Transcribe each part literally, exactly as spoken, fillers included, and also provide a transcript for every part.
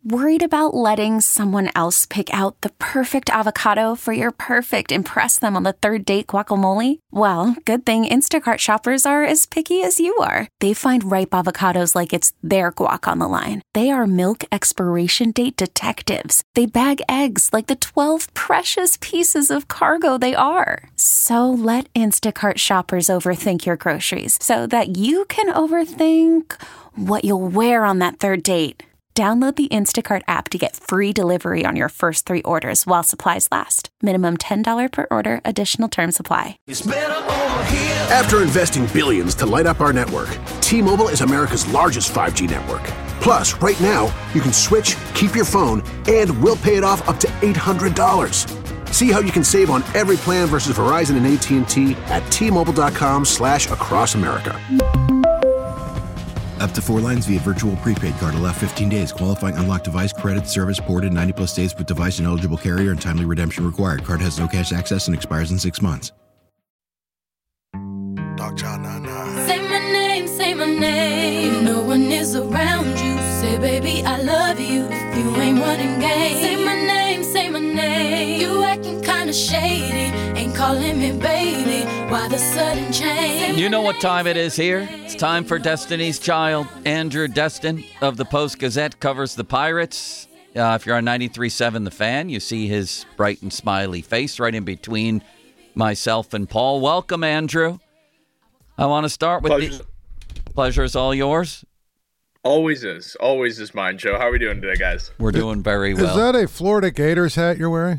Worried about letting someone else pick out the perfect avocado for your perfect impress them on the third date guacamole? Well, good thing Instacart shoppers are as picky as you are. They find ripe avocados like it's their guac on the line. They are milk expiration date detectives. They bag eggs like the twelve precious pieces of cargo they are. So let Instacart shoppers overthink your groceries so that you can overthink what you'll wear on that third date. Download the Instacart app to get free delivery on your first three orders while supplies last. Minimum ten dollars per order. Additional terms apply. After investing billions to light up our network, T-Mobile is America's largest five G network. Plus, right now, you can switch, keep your phone, and we'll pay it off up to eight hundred dollars. See how you can save on every plan versus Verizon and A T and T at T-Mobile.com slash across America. Up to four lines via virtual prepaid card. Allow fifteen days. Qualifying unlocked device credit service ported ninety plus days with device and eligible carrier and timely redemption required. Card has no cash access and expires in six months. Dog John nine nine. Say my name, say my name. No one is around you. Say, baby, I love you. If you ain't running game. Say my name, say my name. You acting kinda shady. Ain't calling me baby. Why the sudden change? You know what time it is here? It's time for Destiny's Child. Andrew Destin of the Post-Gazette covers the Pirates. Uh, if you're on ninety-three point seven The Fan, you see his bright and smiley face right in between myself and Paul. Welcome, Andrew. I want to start with Pleasure. the pleasure is all yours. Always is. Always is mine, Joe. How are we doing today, guys? We're doing very well. Is that a Florida Gators hat you're wearing?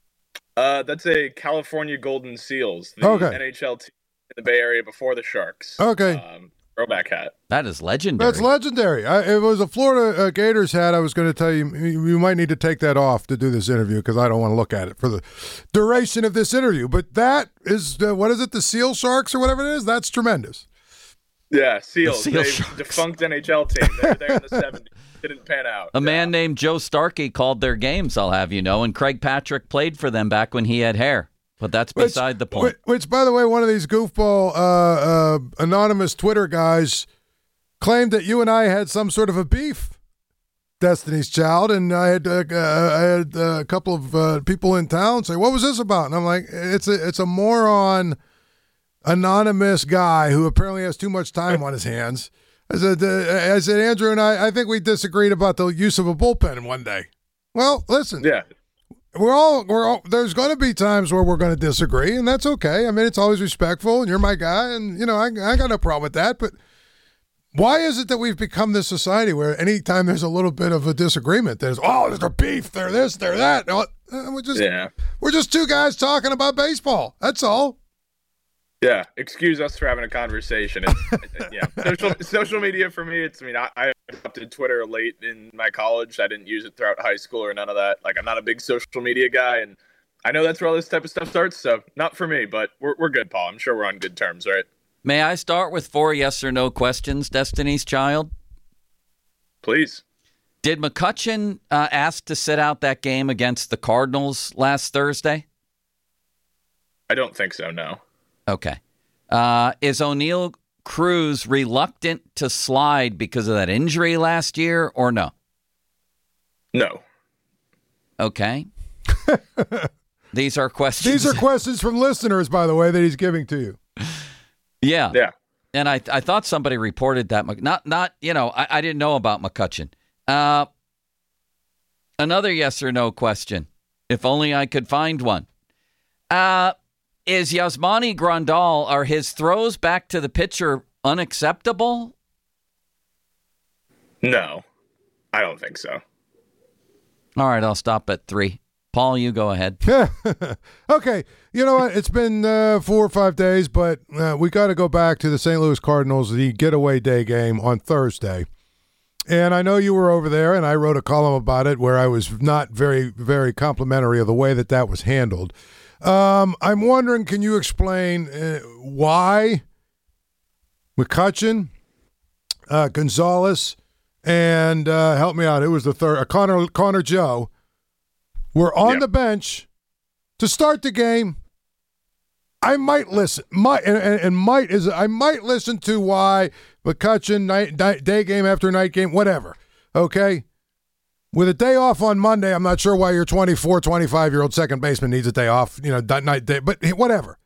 Uh, that's a California Golden Seals, the Okay. N H L team in the Bay Area before the Sharks. Okay. Um, throwback hat. That is legendary. That's legendary. I, if it was a Florida uh, Gators hat, I was going to tell you, you you might need to take that off to do this interview because I don't want to look at it for the duration of this interview. But that is, uh, what is it, the Seal Sharks or whatever it is? That's tremendous. Yeah, Seals. The Seal They Sharks. defunct N H L team. They were there in the seventies. Didn't pan out. A man named Joe Starkey called their games, I'll have you know, and Craig Patrick played for them back when he had hair. But that's Which- beside the point. Which, which, by the way, one of these goofball uh, uh, anonymous Twitter guys claimed that you and I had some sort of a beef, Destiny's Child, and I had uh, uh, I had uh, a couple of uh, people in town say, "What was this about?" And I'm like, "It's a it's a moron, anonymous guy who apparently has too much time on his hands." I said, uh, I said, Andrew and I, I think we disagreed about the use of a bullpen one day. Well, listen, Yeah. we're all we're all, there's going to be times where we're going to disagree, and that's okay. I mean, it's always respectful, and you're my guy, and you know I I got no problem with that. But why is it that we've become this society where anytime there's a little bit of a disagreement, there's oh, there's a beef, they're this, they're that. Uh, We're just Yeah. we're just two guys talking about baseball. That's all. Yeah. Excuse us for having a conversation. It's, yeah. Social, social media for me, it's, I mean, I, I adopted Twitter late in my college. I didn't use it throughout high school or none of that. Like, I'm not a big social media guy, and I know that's where all this type of stuff starts, so not for me, but we're we're good, Paul. I'm sure we're on good terms, right? May I start with four yes or no questions, Destiny's Child? Please. Did McCutchen uh, ask to sit out that game against the Cardinals last Thursday? I don't think so, no. Okay. Uh, is O'Neal Cruz reluctant to slide because of that injury last year or no? No. Okay. These are questions. These are questions from listeners, by the way, that he's giving to you. Yeah. Yeah. And I I thought somebody reported that. Mc- Not, not you know, I, I didn't know about McCutchen. Uh, another yes or no question. If only I could find one. Uh, is Yasmani Grandal, are his throws back to the pitcher unacceptable? No. I don't think so. All right, I'll stop at three. Paul, you go ahead. Okay, you know what? It's been uh, four or five days, but uh, we got to go back to the Saint Louis Cardinals, the getaway day game on Thursday. And I know you were over there, and I wrote a column about it where I was not very, very complimentary of the way that that was handled. Um, I'm wondering, can you explain uh, why McCutchen, uh, Gonzalez, and uh, help me out, it was the third, uh, Connor, Connor Joe, were on Yep. the bench to start the game. I might listen. Might and, and, and might is I might listen to why McCutchen night, night day game after night game, whatever. Okay, With a day off on Monday, I'm not sure why your twenty-four, twenty-five-year-old second baseman needs a day off, you know, that night, day, but whatever.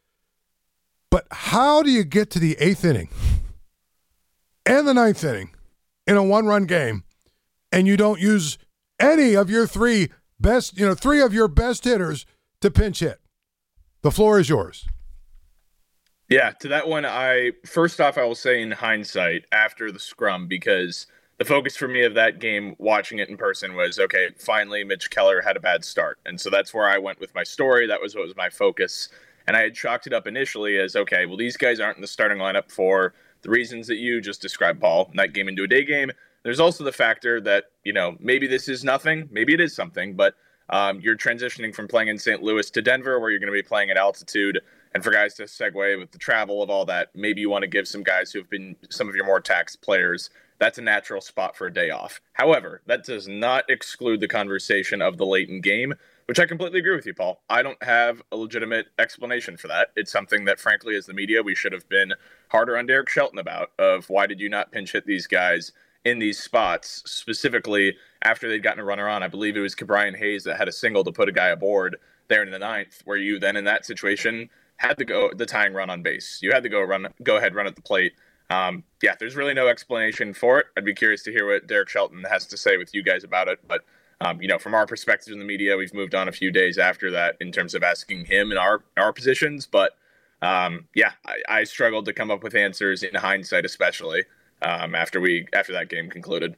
But how do you get to the eighth inning and the ninth inning in a one-run game and you don't use any of your three best, you know, three of your best hitters to pinch hit? The floor is yours. Yeah, to that one, I first off, I will say in hindsight, after the scrum, because the focus for me of that game, watching it in person, was, okay, finally Mitch Keller had a bad start. And so that's where I went with my story. That was what was my focus. And I had chalked it up initially as, okay, well, these guys aren't in the starting lineup for the reasons that you just described, Paul, night game into a day game. There's also the factor that, you know, maybe this is nothing, maybe it is something, but um, you're transitioning from playing in Saint Louis to Denver, where you're going to be playing at altitude. And for guys to segue with the travel of all that, maybe you want to give some guys who have been some of your more taxed players, that's a natural spot for a day off. However, that does not exclude the conversation of the late in game, which I completely agree with you, Paul. I don't have a legitimate explanation for that. It's something that, frankly, as the media, we should have been harder on Derek Shelton about, of why did you not pinch hit these guys in these spots, specifically after they'd gotten a runner on. I believe it was Ke'Bryan Hayes that had a single to put a guy aboard there in the ninth, where you then in that situation had to go the tying run on base. You had to go run, go ahead, run at the plate. Um, yeah, there's really no explanation for it. I'd be curious to hear what Derek Shelton has to say with you guys about it. But, um, you know, from our perspective in the media, we've moved on a few days after that in terms of asking him in our, our positions. But, um, yeah, I, I struggled to come up with answers in hindsight, especially um, after we after that game concluded.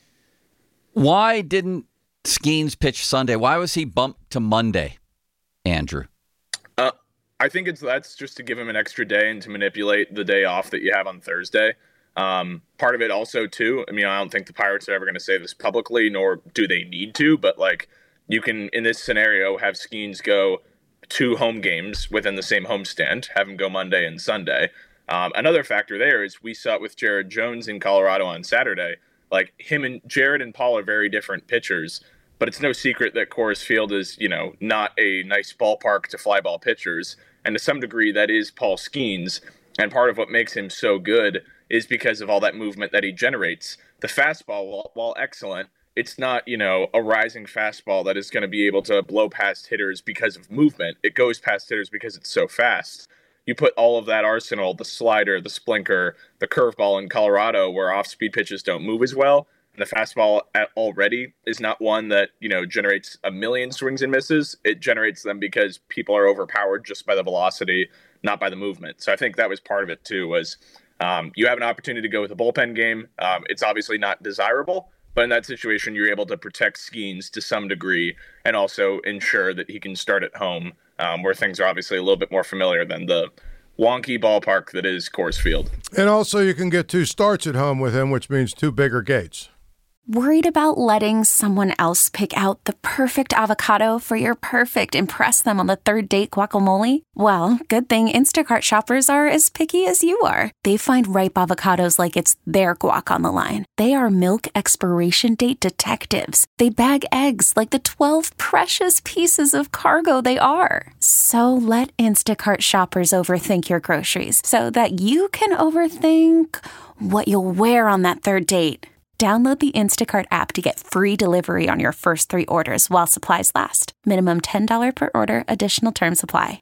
Why didn't Skeens pitch Sunday? Why was he bumped to Monday, Andrew? Uh, I think it's that's just to give him an extra day and to manipulate the day off that you have on Thursday. Um, part of it also, too, I mean, I don't think the Pirates are ever going to say this publicly, nor do they need to, but, like, you can, in this scenario, have Skeens go two home games within the same homestand, have him go Monday and Sunday. Um, another factor there is we saw it with Jared Jones in Colorado on Saturday. Like, him and Jared and Paul are very different pitchers, but it's no secret that Coors Field is, you know, not a nice ballpark to fly ball pitchers. And to some degree, that is Paul Skeens. And part of what makes him so good is because of all that movement that he generates. The fastball, while, while excellent, it's not, you know, a rising fastball that is going to be able to blow past hitters because of movement. It goes past hitters because it's so fast. You put all of that arsenal, the slider, the splinker, the curveball in Colorado, where off-speed pitches don't move as well, and the fastball at already is not one that, you know, generates a million swings and misses. It generates them because people are overpowered just by the velocity, not by the movement. So I think that was part of it too, was um, you have an opportunity to go with a bullpen game. Um, it's obviously not desirable, but in that situation, you're able to protect Skeens to some degree and also ensure that he can start at home, um, where things are obviously a little bit more familiar than the wonky ballpark that is Coors Field. And also you can get two starts at home with him, which means two bigger gates. Worried about letting someone else pick out the perfect avocado for your perfect impress them on the third date guacamole? Well, good thing Instacart shoppers are as picky as you are. They find ripe avocados like it's their guac on the line. They are milk expiration date detectives. They bag eggs like the twelve precious pieces of cargo they are. So let Instacart shoppers overthink your groceries so that you can overthink what you'll wear on that third date. Download the Instacart app to get free delivery on your first three orders while supplies last. Minimum ten dollars per order. Additional terms apply.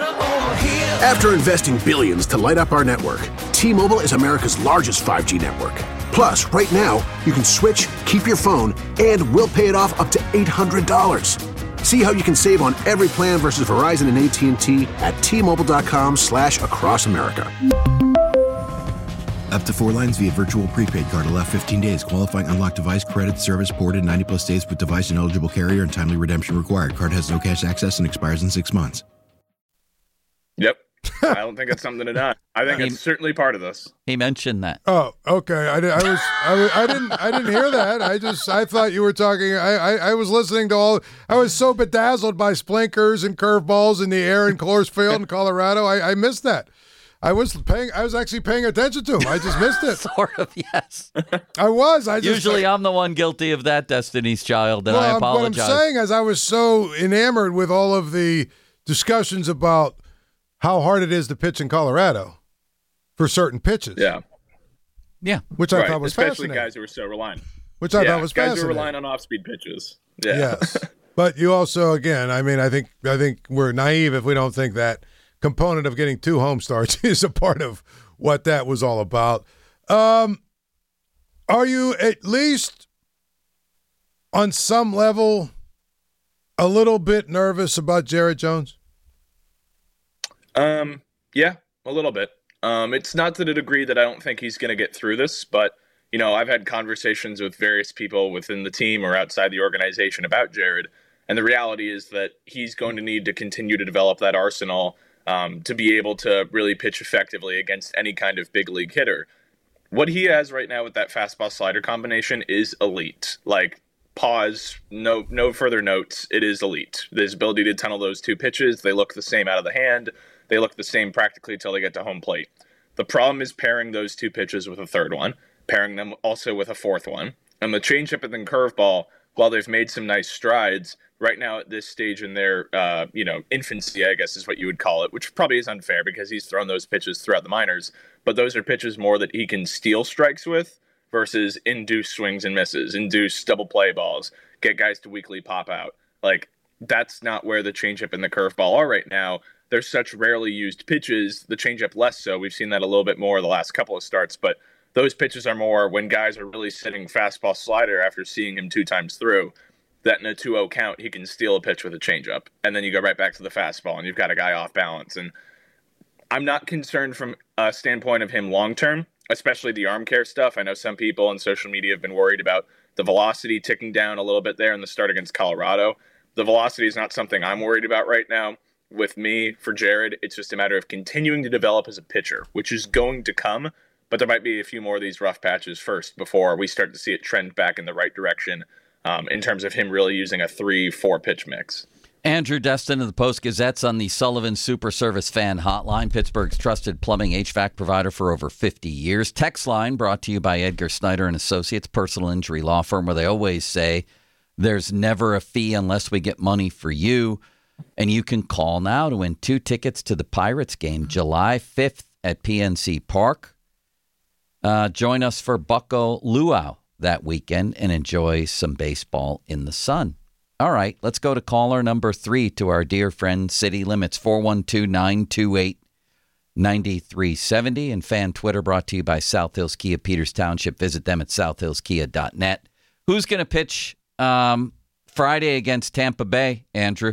After investing billions to light up our network, T-Mobile is America's largest five G network. Plus, right now, you can switch, keep your phone, and we'll pay it off up to eight hundred dollars. See how you can save on every plan versus Verizon and A T and T at T-Mobile.com slash across America. Up to four lines via virtual prepaid card. Allow fifteen days. Qualifying unlocked device credit service ported ninety plus days with device and eligible carrier and timely redemption required. Card has no cash access and expires in six months. Yep. I don't think it's something to deny. I think it's certainly part of this. He mentioned that. Oh, okay. I, I was, I, was, I didn't, I didn't hear that. I just, I thought you were talking. I, I, I was listening to all. I was so bedazzled by splinkers and curveballs in the air in Coors Field in Colorado. I, I missed that. I was paying. I was actually paying attention to him. I just missed it. Sort of, yes. I was. I just, Usually, like, I'm the one guilty of that, Destiny's Child, and well, I apologize. What I'm saying is, I was so enamored with all of the discussions about how hard it is to pitch in Colorado for certain pitches. Yeah, yeah, which I right. thought was especially fascinating. guys who are so reliant. which I yeah, thought was guys fascinating. Guys are relying on off-speed pitches. Yeah. Yes. But you also, again, I mean, I think I think we're naive if we don't think that component of getting two home starts is a part of what that was all about. Um, are you at least on some level a little bit nervous about Jared Jones? Um, yeah, a little bit. Um, it's not to the degree that I don't think he's going to get through this, but, you know, I've had conversations with various people within the team or outside the organization about Jared, and the reality is that he's going to need to continue to develop that arsenal um, to be able to really pitch effectively against any kind of big league hitter. What he has right now with that fastball slider combination is elite. Like, pause, no no further notes, it is elite. His ability to tunnel those two pitches, they look the same out of the hand. They look the same practically until they get to home plate. The problem is pairing those two pitches with a third one, pairing them also with a fourth one. And the changeup and the curveball, while they've made some nice strides, right now at this stage in their uh, you know, infancy, I guess is what you would call it, which probably is unfair because he's thrown those pitches throughout the minors. But those are pitches more that he can steal strikes with versus induce swings and misses, induce double play balls, get guys to weakly pop out. Like, that's not where the changeup and the curveball are right now. They're such rarely used pitches, the changeup less so. We've seen that a little bit more the last couple of starts, but those pitches are more when guys are really sitting fastball slider after seeing him two times through, that in a two oh count, he can steal a pitch with a changeup. And then you go right back to the fastball and you've got a guy off balance. And I'm not concerned from a standpoint of him long-term, especially the arm care stuff. I know some people on social media have been worried about the velocity ticking down a little bit there in the start against Colorado. The velocity is not something I'm worried about right now. With me, for Jared, it's just a matter of continuing to develop as a pitcher, which is going to come, but there might be a few more of these rough patches first before we start to see it trend back in the right direction um, in terms of him really using a three, four pitch mix. Andrew Destin of the Post-Gazette's on the Sullivan Super Service Fan Hotline, Pittsburgh's trusted plumbing H V A C provider for over fifty years. Text line brought to you by Edgar Snyder and Associates, personal injury law firm, where they always say there's never a fee unless we get money for you. And you can call now to win two tickets to the Pirates game July fifth at P N C Park. Uh, join us for Bucko Luau that weekend and enjoy some baseball in the sun. All right, let's go to caller number three to our dear friend City Limits, four one two, nine two eight, nine three seven zero. And fan Twitter brought to you by South Hills Kia, Peters Township. Visit them at south hills kia dot net. Who's going to pitch um, Friday against Tampa Bay, Andrew?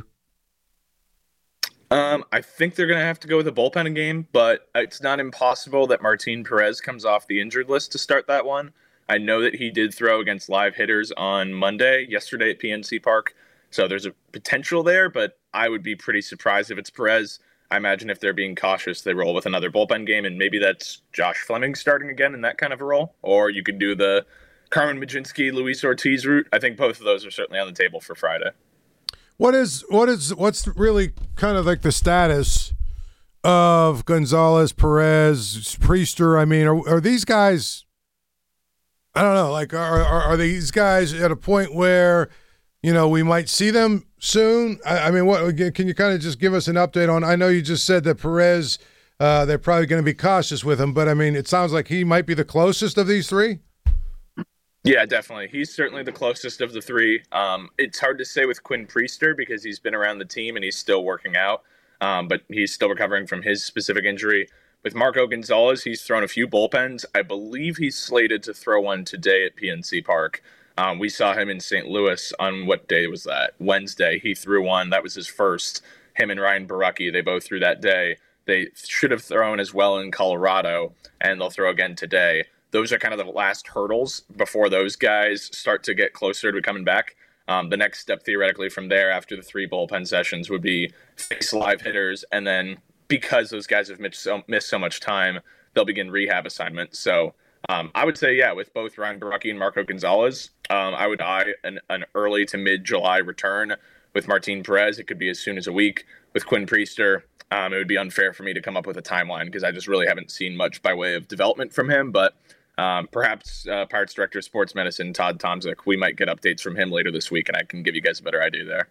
Um, I think they're going to have to go with a bullpen game, but it's not impossible that Martin Perez comes off the injured list to start that one. I know that he did throw against live hitters on Monday, yesterday at P N C Park, so there's a potential there, but I would be pretty surprised if it's Perez. I imagine if they're being cautious, they roll with another bullpen game, and maybe that's Josh Fleming starting again in that kind of a role, or you could do the Carmen Mlodzinski, Luis Ortiz route. I think both of those are certainly on the table for Friday. What is what is what's really kind of like the status of Gonzalez, Perez, Priester? I mean, are, are these guys? I don't know. Like, are, are are these guys at a point where, you know, we might see them soon? I, I mean, what can you kind of just give us an update on? I know you just said that Perez, uh, they're probably going to be cautious with him, but I mean, it sounds like he might be the closest of these three. Yeah, definitely. He's certainly the closest of the three. Um, it's hard to say with Quinn Priester because he's been around the team and he's still working out, um, but he's still recovering from his specific injury. With Marco Gonzalez, he's thrown a few bullpens. I believe he's slated to throw one today at P N C Park. Um, we saw him in Saint Louis on what day was that? Wednesday. He threw one. That was his first. Him and Ryan Baracki, they both threw that day. They should have thrown as well in Colorado, and they'll throw again today. Those are kind of the last hurdles before those guys start to get closer to coming back. Um, the next step theoretically from there after the three bullpen sessions would be face live hitters. And then because those guys have missed so, missed so much time, they'll begin rehab assignments. So um, I would say, yeah, with both Ryan Baracki and Marco Gonzalez, um, I would eye an, an early to mid-July return. With Martin Perez, it could be as soon as a week. With Quinn Priester, um, it would be unfair for me to come up with a timeline because I just really haven't seen much by way of development from him. But Um, perhaps uh, Pirates Director of Sports Medicine, Todd Tomczyk, we might get updates from him later this week, and I can give you guys a better idea there.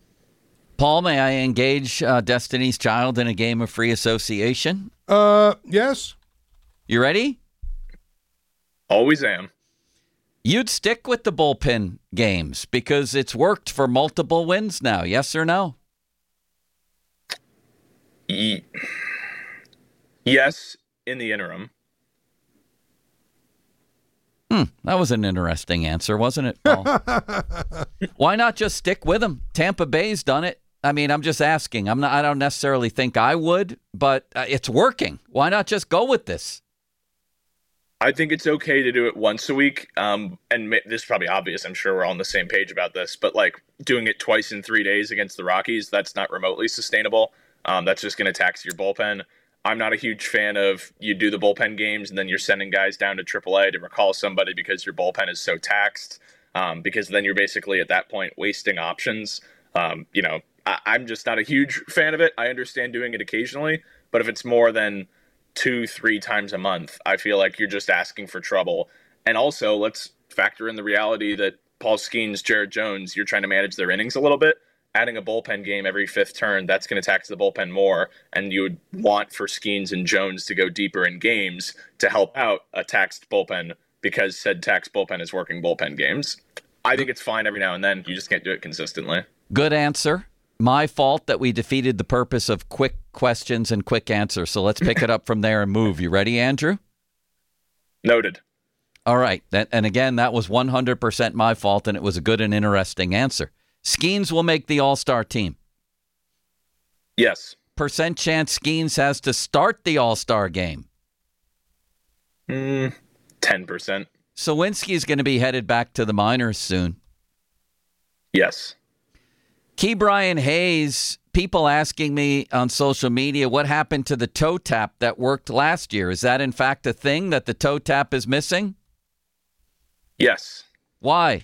Paul, may I engage uh, Destiny's Child in a game of free association? Uh, yes. You ready? Always am. You'd stick with the bullpen games because it's worked for multiple wins now, yes or no? Yes, in the interim. Hmm, that was an interesting answer, wasn't it, Paul? Why not just stick with them? Tampa Bay's done it. I mean, I'm just asking. I'm not. I don't necessarily think I would, but uh, it's working. Why not just go with this? I think it's okay to do it once a week. Um, and ma- this is probably obvious. I'm sure we're all on the same page about this. But like doing it twice in three days against the Rockies, that's not remotely sustainable. Um, that's just going to tax your bullpen. I'm not a huge fan of you do the bullpen games and then you're sending guys down to triple A to recall somebody because your bullpen is so taxed. Um, because then you're basically at that point wasting options. Um, you know, I- I'm just not a huge fan of it. I understand doing it occasionally, but if it's more than two, three times a month, I feel like you're just asking for trouble. And also, let's factor in the reality that Paul Skeens, Jared Jones, you're trying to manage their innings a little bit. Adding a bullpen game every fifth turn, that's going to tax the bullpen more. And you would want for Skeens and Jones to go deeper in games to help out a taxed bullpen because said taxed bullpen is working bullpen games. I think it's fine every now and then. You just can't do it consistently. Good answer. My fault that we defeated the purpose of quick questions and quick answers. So let's pick it up from there and move. You ready, Andrew? Noted. All right. That, and again, that was one hundred percent my fault, and it was a good and interesting answer. Skeens will make the All-Star team. Yes. Percent chance Skeens has to start the All-Star game. Mm, ten percent. Sawinski's going to be headed back to the minors soon. Yes. Key Brian Hayes, people asking me on social media, what happened to the toe tap that worked last year? Is that in fact a thing that the toe tap is missing? Yes. Why?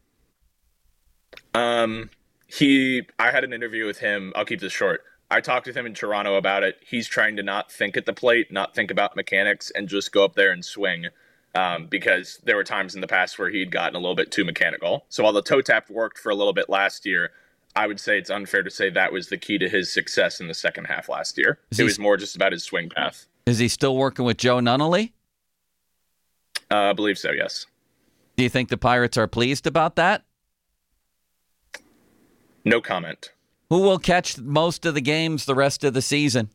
Um, he, I had an interview with him. I'll keep this short. I talked with him in Toronto about it. He's trying to not think at the plate, not think about mechanics, and just go up there and swing. Um, because there were times in the past where he'd gotten a little bit too mechanical. So while the toe tap worked for a little bit last year, I would say it's unfair to say that was the key to his success in the second half last year. Is it was more just about his swing path. Is he still working with Joe Nunnally? Uh, I believe so, yes. Do you think the Pirates are pleased about that? No comment. Who will catch most of the games the rest of the season?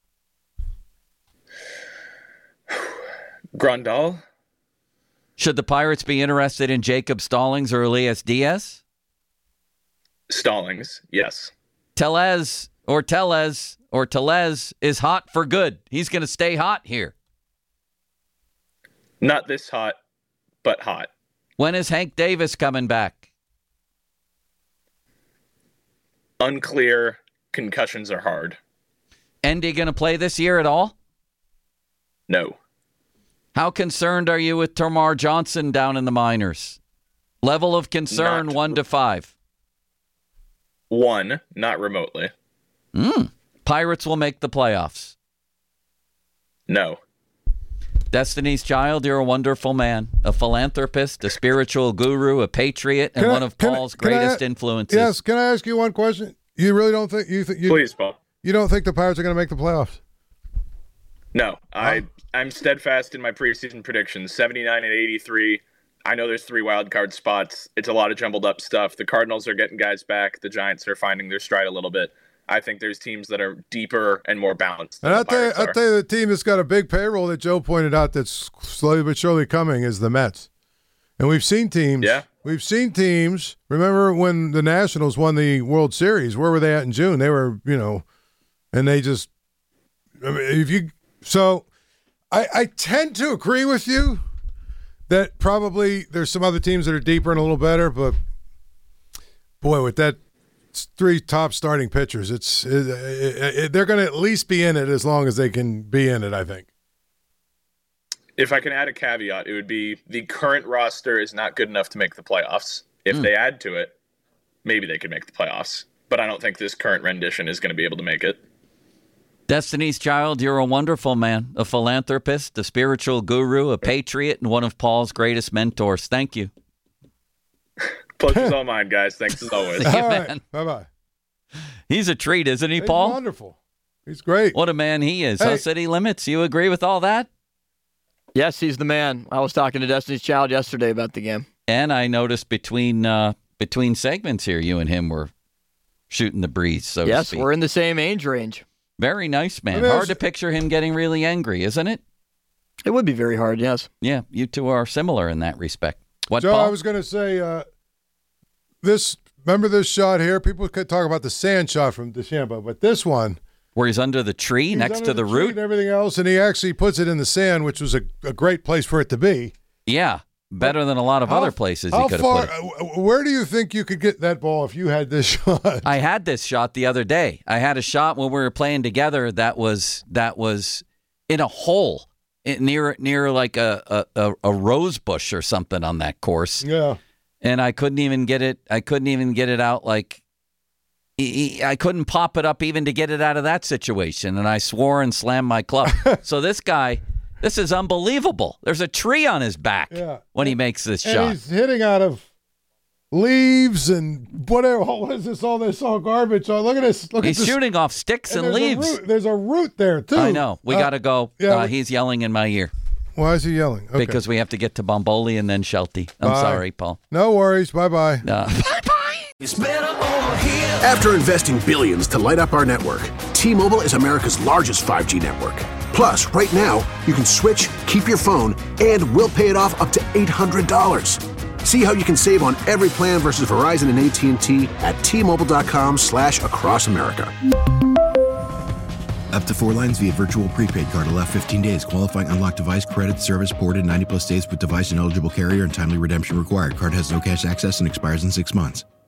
Grandal? Should the Pirates be interested in Jacob Stallings or Elias Diaz? Stallings, yes. Tellez or Tellez or Tellez is hot for good. He's going to stay hot here. Not this hot, but hot. When is Hank Davis coming back? Unclear. Concussions are hard. Endy going to play this year at all? No. How concerned are you with Tomar Johnson down in the minors? Level of concern, Not one to five. One, not remotely. Mm. Pirates will make the playoffs. No. Destiny's Child, you're a wonderful man, a philanthropist, a spiritual guru, a patriot, and Can I- one of can I- Paul's can I- greatest influences. Yes, can I ask you one question? You really don't think you think you Please, Paul. you don't think the Pirates are going to make the playoffs? No. I, I'm steadfast in my preseason predictions. seventy-nine and eighty-three. I know there's three wild card spots. It's a lot of jumbled up stuff. The Cardinals are getting guys back. The Giants are finding their stride a little bit. I think there's teams that are deeper and more balanced. And than I'll the tell, you, Pirates I'll are. tell you, the team that's got a big payroll that Joe pointed out that's slowly but surely coming is the Mets. And we've seen teams. Yeah. We've seen teams. Remember when the Nationals won the World Series? Where were they at in June? They were, you know, and they just. I mean, if you so, I I tend to agree with you that probably there's some other teams that are deeper and a little better, but boy, with that three top starting pitchers, it's it, it, it, they're going to at least be in it as long as they can be in it, I think. If I can add a caveat, it would be the current roster is not good enough to make the playoffs. If mm. they add to it, maybe they could make the playoffs. But I don't think this current rendition is going to be able to make it. Destiny's Child, you're a wonderful man, a philanthropist, a spiritual guru, a patriot, and one of Paul's greatest mentors. Thank you. Pleasure's all mine, guys. Thanks as always. Thank you, All right. man. Bye-bye. He's a treat, isn't he, He's Paul? wonderful. He's great. What a man he is. Hey. Huh, City Limits? You agree with all that? Yes, he's the man. I was talking to Destiny's Child yesterday about the game. And I noticed between uh, between segments here, you and him were shooting the breeze, so yes, to speak. Yes, we're in the same age range. Very nice, man. Hard to picture him getting really angry, isn't it? It would be very hard, yes. Yeah, you two are similar in that respect. What, Joe, Paul? I was going to say, uh, this. remember this shot here? People could talk about the sand shot from DeChambeau, but this one. Where he's under the tree, next to the, the root. And everything else, and he actually puts it in the sand, which was a, a great place for it to be. Yeah, better than a lot of how, other places how he could far, have put it. Where do you think you could get that ball if you had this shot? I had this shot the other day. I had a shot when we were playing together that was that was in a hole near near like a, a, a rose bush or something on that course. Yeah. And I couldn't even get it. I couldn't even get it out. Like I couldn't pop it up even to get it out of that situation. And I swore and slammed my club. So this guy, this is unbelievable. There's a tree on his back yeah. when he makes this and shot. He's hitting out of leaves and whatever. What is this? All this all garbage. Oh, look at this. Look he's at this. shooting off sticks and, and there's leaves. A root, there's a root there too. I know. We uh, got to go. Yeah, uh, he's yelling in my ear. Why is he yelling? Okay. Because we have to get to Bomboli and then Shelty. I'm Bye. sorry, Paul. No worries. Bye-bye. Uh, bye-bye. It's better over here. After investing billions to light up our network, T-Mobile is America's largest five G network. Plus, right now, you can switch, keep your phone, and we'll pay it off up to eight hundred dollars. See how you can save on every plan versus Verizon and A T and T at T-Mobile.com slash across America. Up to four lines via virtual prepaid card. Allow fifteen days. Qualifying unlocked device credit. Service ported ninety plus days with device and eligible carrier and timely redemption required. Card has no cash access and expires in six months.